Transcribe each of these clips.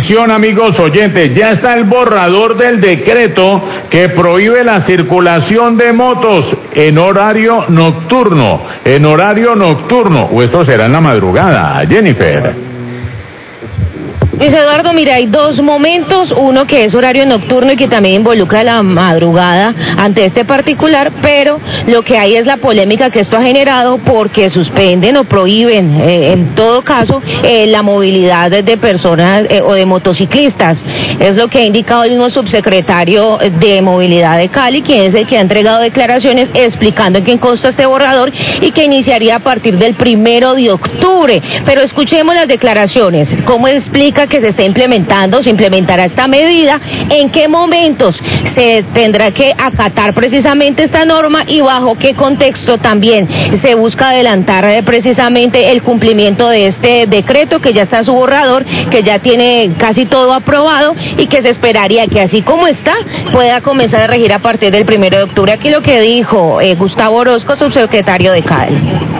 Atención amigos oyentes, ya está el borrador del decreto que prohíbe la circulación de motos en horario nocturno, o esto será en la madrugada, Jennifer. Luis Eduardo, mira, hay dos momentos, uno que es horario nocturno y que también involucra la madrugada ante este particular, pero lo que hay es la polémica que esto ha generado porque suspenden o prohíben, en todo caso, la movilidad de personas o de motociclistas. Es lo que ha indicado el mismo subsecretario de Movilidad de Cali, quien es el que ha entregado declaraciones explicando en qué consta este borrador y que iniciaría a partir del 1 de octubre. Pero escuchemos las declaraciones, cómo explica que se está implementando, se implementará esta medida, en qué momentos se tendrá que acatar precisamente esta norma y bajo qué contexto también se busca adelantar precisamente el cumplimiento de este decreto que ya está en su borrador, que ya tiene casi todo aprobado y que se esperaría que así como está pueda comenzar a regir a partir del 1 de octubre. Aquí lo que dijo Gustavo Orozco, subsecretario de Cali.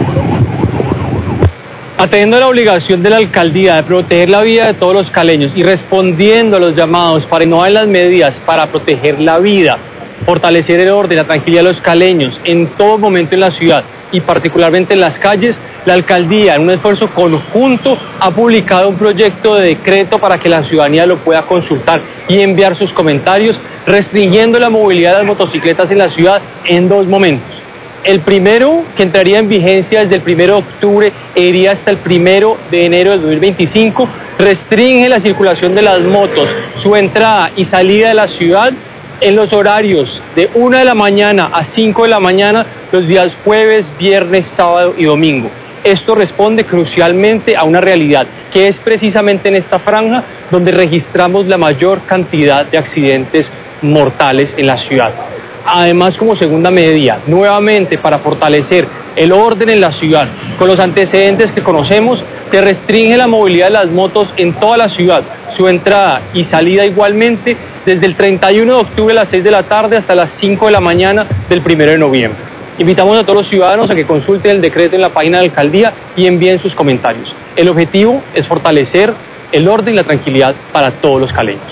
Atendiendo a la obligación de la alcaldía de proteger la vida de todos los caleños y respondiendo a los llamados para innovar en las medidas para proteger la vida, fortalecer el orden, la tranquilidad de los caleños en todo momento en la ciudad y particularmente en las calles, la alcaldía, en un esfuerzo conjunto, ha publicado un proyecto de decreto para que la ciudadanía lo pueda consultar y enviar sus comentarios, restringiendo la movilidad de las motocicletas en la ciudad en dos momentos. El primero, que entraría en vigencia desde el 1 de octubre e iría hasta el 1 de enero del 2025, restringe la circulación de las motos, su entrada y salida de la ciudad en los horarios de 1 de la mañana a 5 de la mañana, los días jueves, viernes, sábado y domingo. Esto responde crucialmente a una realidad, que es precisamente en esta franja donde registramos la mayor cantidad de accidentes mortales en la ciudad. Además, como segunda medida, nuevamente para fortalecer el orden en la ciudad, con los antecedentes que conocemos, se restringe la movilidad de las motos en toda la ciudad, su entrada y salida igualmente desde el 31 de octubre a las 6 de la tarde hasta las 5 de la mañana del 1 de noviembre. Invitamos a todos los ciudadanos a que consulten el decreto en la página de la alcaldía y envíen sus comentarios. El objetivo es fortalecer el orden y la tranquilidad para todos los caleños.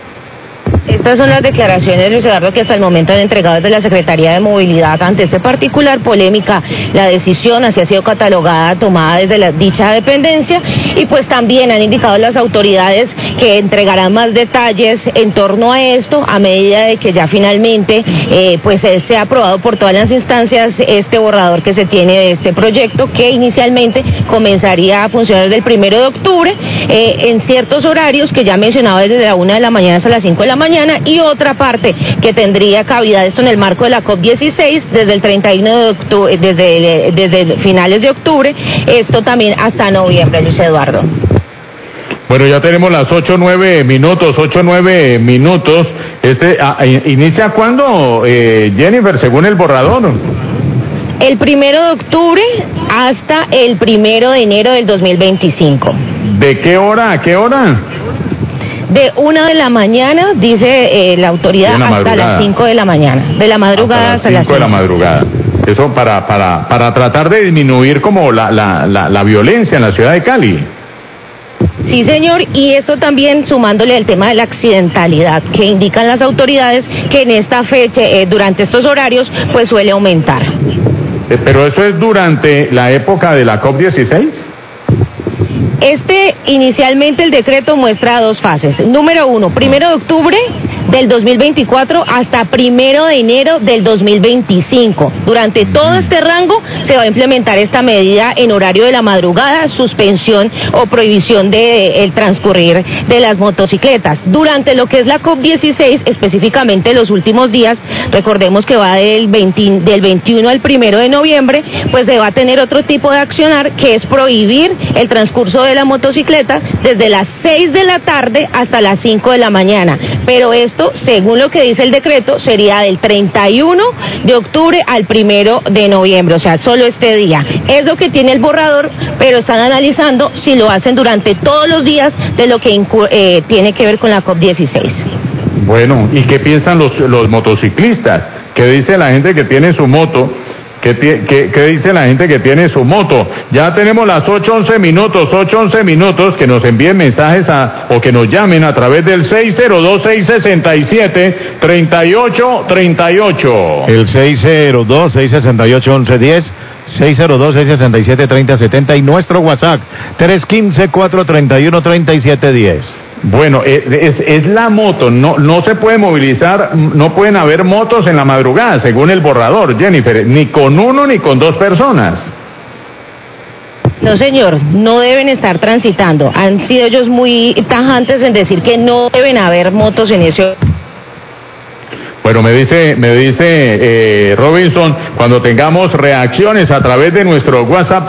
Estas son las declaraciones, Luis Eduardo, que hasta el momento han entregado desde la Secretaría de Movilidad ante este particular polémica. La decisión así ha sido catalogada, tomada desde dicha dependencia, y pues también han indicado las autoridades que entregarán más detalles en torno a esto a medida de que ya finalmente pues sea aprobado por todas las instancias este borrador que se tiene de este proyecto, que inicialmente comenzaría a funcionar desde el 1 de octubre en ciertos horarios que ya mencionaba, desde la 1 de la mañana hasta las 5 de la mañana, y otra parte que tendría cabida esto en el marco de la COP16 desde el 31 de octubre, desde finales de octubre, esto también hasta noviembre, Luis Eduardo. Bueno, ya tenemos las 8:09 minutos. ¿Inicia cuándo, Jennifer, según el borrador? El 1 de octubre hasta el 1 de enero del 2025. ¿De qué hora a qué hora? De 1 de la mañana, dice la autoridad, hasta las 5 de la mañana. De la madrugada hasta las 5 de la madrugada. Eso para tratar de disminuir como la violencia en la ciudad de Cali. Sí, señor, y eso también sumándole el tema de la accidentalidad, que indican las autoridades que en esta fecha, durante estos horarios, pues suele aumentar. ¿Pero eso es durante la época de la COP16? Inicialmente el decreto muestra dos fases. Número 1, 1 de octubre del 2024 hasta 1 de enero del 2025. Durante todo este rango se va a implementar esta medida en horario de la madrugada, suspensión o prohibición del transcurrir de las motocicletas. Durante lo que es la COP16, específicamente los últimos días, recordemos que va del 21 al 1 de noviembre, pues se va a tener otro tipo de accionar, que es prohibir el transcurso de la motocicleta desde las 6 de la tarde hasta las 5 de la mañana. Pero esto, según lo que dice el decreto, sería del 31 de octubre al 1 de noviembre, o sea, solo este día. Es lo que tiene el borrador, pero están analizando si lo hacen durante todos los días de lo que tiene que ver con la COP16. Bueno, ¿y qué piensan los motociclistas? ¿Qué dice la gente que tiene su moto ¿Qué dice la gente que tiene su moto? Ya tenemos las 8:11 minutos, que nos envíen mensajes o que nos llamen a través del 602-667-3838. El 602-668-1110. 602-667-3070 y nuestro WhatsApp 315-431-3710. Bueno, es la moto, no se puede movilizar, no pueden haber motos en la madrugada, según el borrador, Jennifer, ni con uno ni con dos personas. No, señor, no deben estar transitando. Han sido ellos muy tajantes en decir que no deben haber motos en ese... Bueno, me dice Robinson, cuando tengamos reacciones a través de nuestro WhatsApp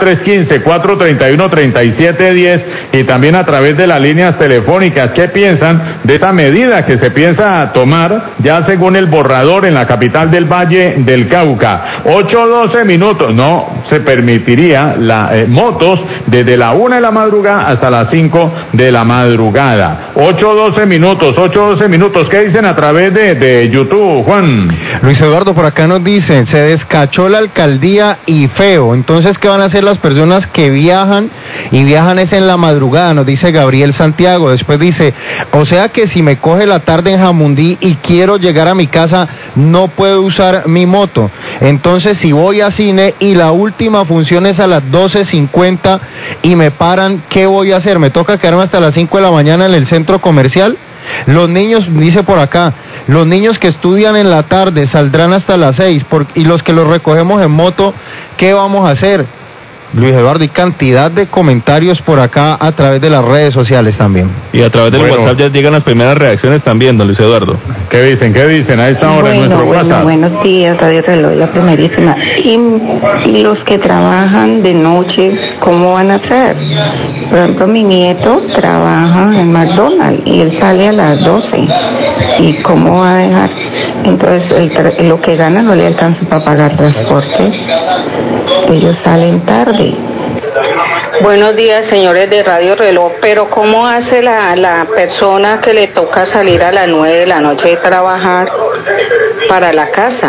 315-431-3710 y también a través de las líneas telefónicas, ¿qué piensan de esta medida que se piensa tomar ya según el borrador en la capital del Valle del Cauca? 8:12 minutos, no se permitiría motos desde la 1 de la madrugada hasta las 5 de la madrugada. 8:12 minutos, ¿qué dicen a través de YouTube? Juan. Luis Eduardo, por acá nos dicen, se descachó la alcaldía y feo. Entonces, ¿qué van a hacer las personas que viajan? Y viajan es en la madrugada, nos dice Gabriel Santiago. Después dice, o sea que si me coge la tarde en Jamundí y quiero llegar a mi casa, no puedo usar mi moto. Entonces, si voy a cine y la última función es a las 12:50 y me paran, ¿qué voy a hacer? ¿Me toca quedarme hasta las 5 de la mañana en el centro comercial? Los niños, dice por acá, los niños que estudian en la tarde saldrán hasta las 6, y los que los recogemos en moto, ¿qué vamos a hacer? Luis Eduardo, y cantidad de comentarios por acá a través de las redes sociales también. Y a través del WhatsApp ya llegan las primeras reacciones también, don Luis Eduardo. ¿Qué dicen a esta hora en nuestro WhatsApp? Buenos días, Radio Reloj, la primerísima. Y los que trabajan de noche, ¿cómo van a hacer? Por ejemplo, mi nieto trabaja en McDonald's y él sale a las 12. ¿Y cómo va a dejar? Entonces, lo que gana no le alcanza para pagar transporte. Ellos salen tarde. Buenos días, señores de Radio Reloj, pero ¿cómo hace la persona que le toca salir a las 9 de la noche de trabajar para la casa?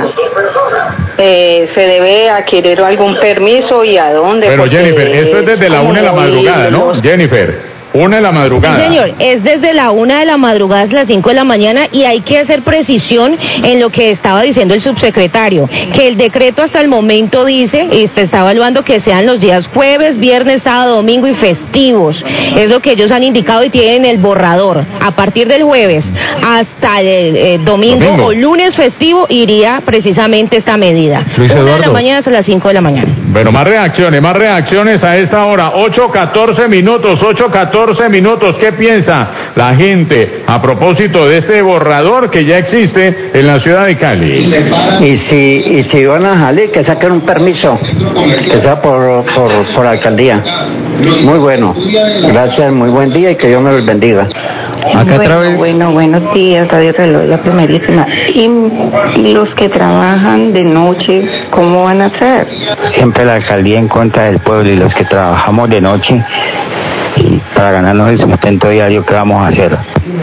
¿Se debe adquirir algún permiso y a dónde? Pero Jennifer, eso es desde la 1 de la madrugada, ¿no? Jennifer. 1 de la madrugada. Sí, señor, es desde la 1 de la madrugada hasta las 5 de la mañana y hay que hacer precisión en lo que estaba diciendo el subsecretario, que el decreto hasta el momento dice, y se está evaluando que sean los días jueves, viernes, sábado, domingo y festivos. Es lo que ellos han indicado y tienen el borrador. A partir del jueves hasta el domingo o lunes festivo iría precisamente esta medida. 1 de la mañana hasta las 5 de la mañana. Bueno, más reacciones a esta hora. 8:14 minutos, ¿qué piensa la gente a propósito de este borrador que ya existe en la ciudad de Cali? Y si van a salir, que saquen un permiso, que sea por alcaldía. Muy bueno, gracias, muy buen día y que Dios me los bendiga. Acá buenos días, Radio Reloj, la primerísima. Y los que trabajan de noche, ¿cómo van a hacer? Siempre la alcaldía en contra del pueblo y los que trabajamos de noche y para ganarnos el sustento diario, ¿qué vamos a hacer?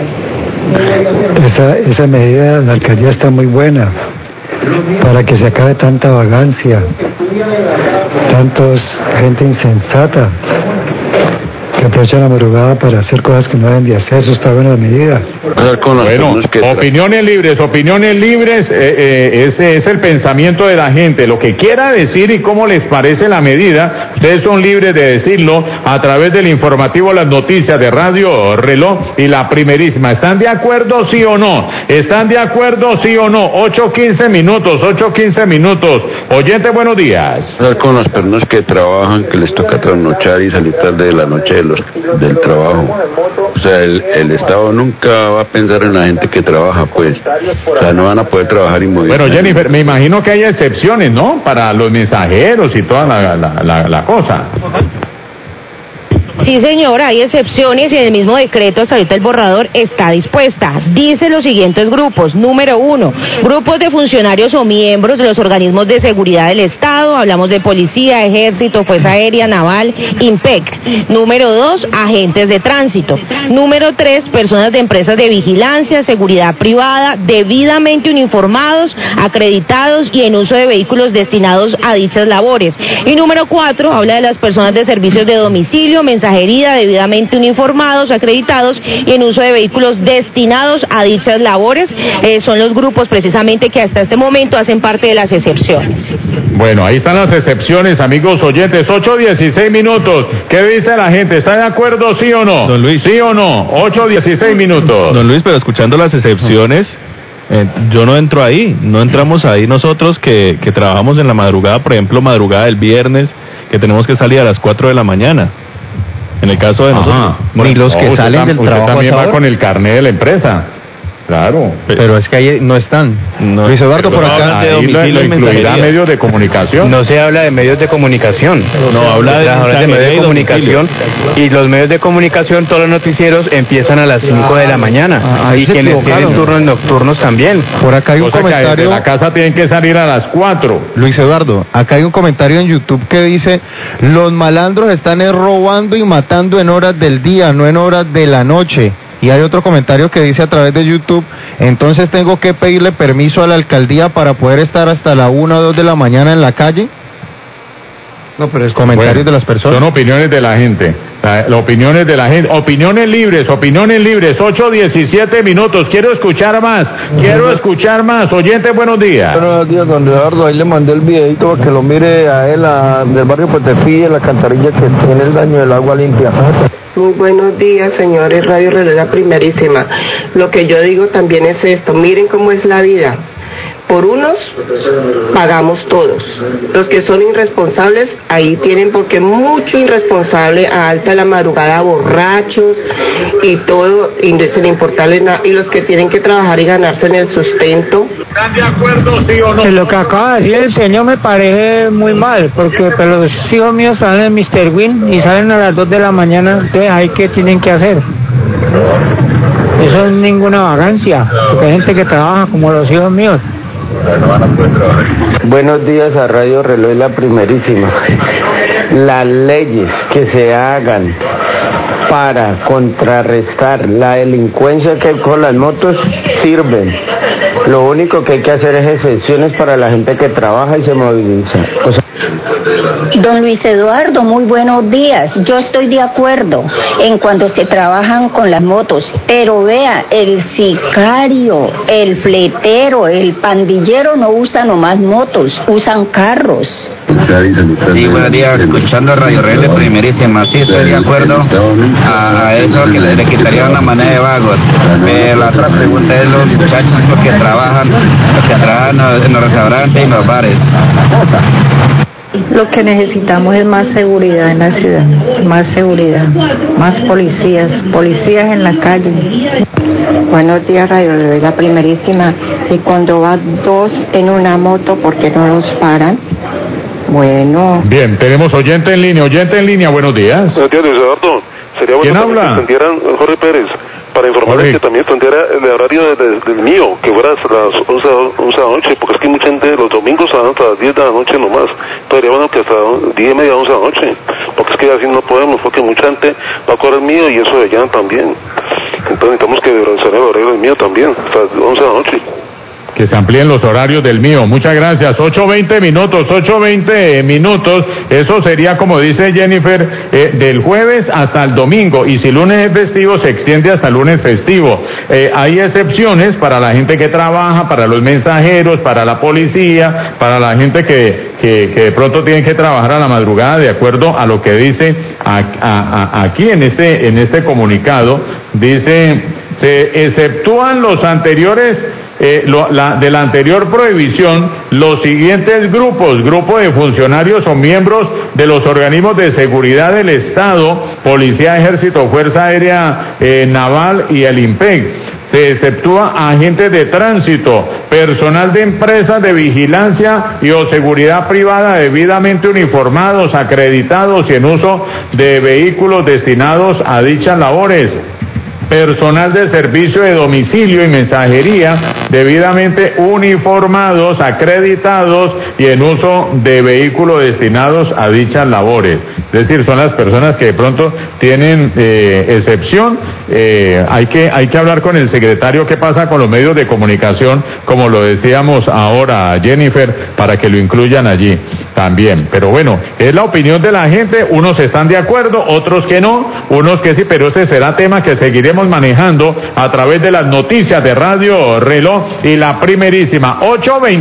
Esa medida de la alcaldía está muy buena para que se acabe tanta vagancia, gente insensata que aprovechan la madrugada para hacer cosas que no deben de hacer. Eso está buena la medida. Bueno, opiniones libres, ese es el pensamiento de la gente, lo que quiera decir y cómo les parece la medida, ustedes son libres de decirlo a través del informativo Las Noticias de Radio Reloj y la primerísima. ¿Están de acuerdo, sí o no? 8:15 minutos. Oyente, buenos días. Con las personas que trabajan, que les toca trasnochar y salir tarde de la noche del trabajo. O sea, el Estado nunca va a pensar en la gente que trabaja, pues. O sea, no van a poder trabajar y mover. Bueno, Jennifer, me imagino que hay excepciones, ¿no? Para los mensajeros y toda la cosa. Sí, señora, hay excepciones y en el mismo decreto, hasta ahorita el borrador está dispuesta. Dice los siguientes grupos. Número 1, grupos de funcionarios o miembros de los organismos de seguridad del Estado. Hablamos de policía, ejército, fuerza aérea, naval, IMPEC. Número 2, agentes de tránsito. Número 3, personas de empresas de vigilancia, seguridad privada, debidamente uniformados, acreditados y en uso de vehículos destinados a dichas labores. Y número 4, habla de las personas de servicios de domicilio, mensajería, debidamente uniformados, acreditados y en uso de vehículos destinados a dichas labores. Son los grupos precisamente que hasta este momento hacen parte de las excepciones. Bueno, ahí están las excepciones, amigos oyentes. 8:16 minutos. ¿Qué dice la gente? ¿Está de acuerdo, sí o no? Don Luis. ¿Sí o no? 8:16 minutos. Don Luis, pero escuchando las excepciones, yo no entro ahí, no entramos ahí nosotros que trabajamos en la madrugada, por ejemplo, madrugada del viernes, que tenemos que salir a las 4 de la mañana. En el caso de nosotros. Ni los que salen del trabajo. Usted también a esa va hora. con el carnet de la empresa. Claro. Pero es que ahí no están. No, Luis Eduardo, por acá. Ahí lo incluirá medios de comunicación. No se habla de medios de comunicación. No, habla de medios de comunicación. Y los medios de comunicación, todos los noticieros empiezan a las 5 de la mañana. Y quienes tienen turnos nocturnos también. Por acá hay un comentario. De la casa tienen que salir a las 4. Luis Eduardo, acá hay un comentario en YouTube que dice: los malandros están robando y matando en horas del día, no en horas de la noche. Y hay otro comentario que dice a través de YouTube: entonces tengo que pedirle permiso a la alcaldía para poder estar hasta la 1 o 2 de la mañana en la calle. No, pero es comentarios de las personas. Son opiniones de la gente. Opiniones de la gente. Opiniones libres, 8:17 minutos. Quiero escuchar más. Oyente, buenos días. Buenos días, don Eduardo. Ahí le mandé el videito para que lo mire a él, del barrio Potefí, la alcantarilla que tiene el daño del agua limpia. Muy buenos días, señores. Radio Reloj, la primerísima. Lo que yo digo también es esto. Miren cómo es la vida. Por unos pagamos todos. Los que son irresponsables, ahí tienen, porque mucho irresponsable a alta de la madrugada, borrachos y todo, sin importarles nada. Y los que tienen que trabajar y ganarse en el sustento. ¿Están de acuerdo, sí o no? Lo que acaba de decir el señor me parece muy mal, porque pero los hijos míos salen en Mr. Win y salen a las 2 de la mañana, entonces ahí qué tienen que hacer. Eso es ninguna vagancia, porque hay gente que trabaja como los hijos míos. Buenos días a Radio Reloj, la primerísima. Las leyes que se hagan para contrarrestar la delincuencia que hay con las motos sirven. Lo único que hay que hacer es excepciones para la gente que trabaja y se moviliza. Don Luis Eduardo, muy buenos días. Yo estoy de acuerdo en cuando se trabajan con las motos, pero vea, el sicario, el fletero, el pandillero no usan nomás motos, usan carros. Sí, buenos días, escuchando Radio Reloj primerísima, sí estoy de acuerdo a eso, que le quitarían una manera de vagos. La otra pregunta es los muchachos que trabajan en los restaurantes y en los bares. Lo que necesitamos es más seguridad en la ciudad, más seguridad, más policías en la calle. Buenos días, Radio Reloj, la primerísima. Y cuando van 2 en una moto, ¿por qué no los paran? Bueno. Bien, tenemos oyente en línea, buenos días. Buenos días, Luis Eduardo. Sería bueno ¿Quién habla? que extendieran, Jorge Pérez, para informarles que también extendiera el horario del mío, que fuera hasta las 11 de la noche, porque es que mucha gente los domingos van hasta las 10 de la noche nomás. Sería bueno que hasta 10:30, 11 de la noche, porque es que así no podemos, porque mucha gente va a correr el mío y eso de allá también. Entonces necesitamos que realizar el horario del mío también, hasta las 11 de la noche. Que se amplíen los horarios del mío. Muchas gracias. 8:20 minutos. Eso sería, como dice Jennifer, del jueves hasta el domingo. Y si lunes es festivo, se extiende hasta el lunes festivo. Hay excepciones para la gente que trabaja, para los mensajeros, para la policía, para la gente que de pronto tiene que trabajar a la madrugada, de acuerdo a lo que dice aquí en este comunicado. Dice, se exceptúan los anteriores de la anterior prohibición los siguientes grupos: grupo de funcionarios o miembros de los organismos de seguridad del Estado, policía, ejército, fuerza aérea, naval y el IMPEC, se exceptúa agentes de tránsito, personal de empresas de vigilancia y o seguridad privada debidamente uniformados, acreditados y en uso de vehículos destinados a dichas labores. Personal de servicio de domicilio y mensajería debidamente uniformados, acreditados y en uso de vehículos destinados a dichas labores. Es decir, son las personas que de pronto tienen excepción. Hay que hablar con el secretario qué pasa con los medios de comunicación, como lo decíamos ahora, Jennifer, para que lo incluyan allí también. Pero bueno, es la opinión de la gente, unos están de acuerdo, otros que no, unos que sí, pero ese será tema que seguiremos manejando a través de las noticias de Radio Reloj y la Primerísima. 8:20.